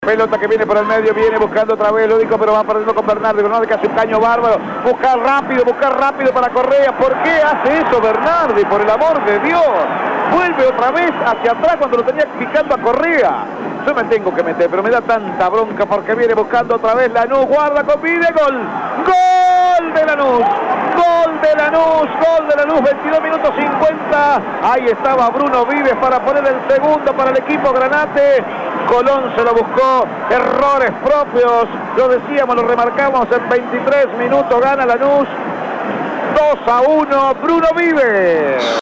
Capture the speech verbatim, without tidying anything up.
Pelota que viene por el medio, viene buscando otra vez, lo dijo, pero va perdiendo con Bernardi. Bernardi que hace un caño bárbaro, buscar rápido, buscar rápido para Correa. ¿Por qué hace eso Bernardi? Por el amor de Dios, vuelve otra vez hacia atrás cuando lo tenía picando a Correa. Yo me tengo que meter, pero me da tanta bronca porque viene buscando otra vez Lanús, guarda, convide, gol, gol de Lanús, gol de Lanús, gol de Lanús, veintidós minutos cincuenta, ahí estaba Bruno Vives para poner el segundo para el equipo Granate. Colón se lo buscó, errores propios, lo decíamos, lo remarcamos, en veintitrés minutos gana Lanús, dos a uno, Bruno Vives.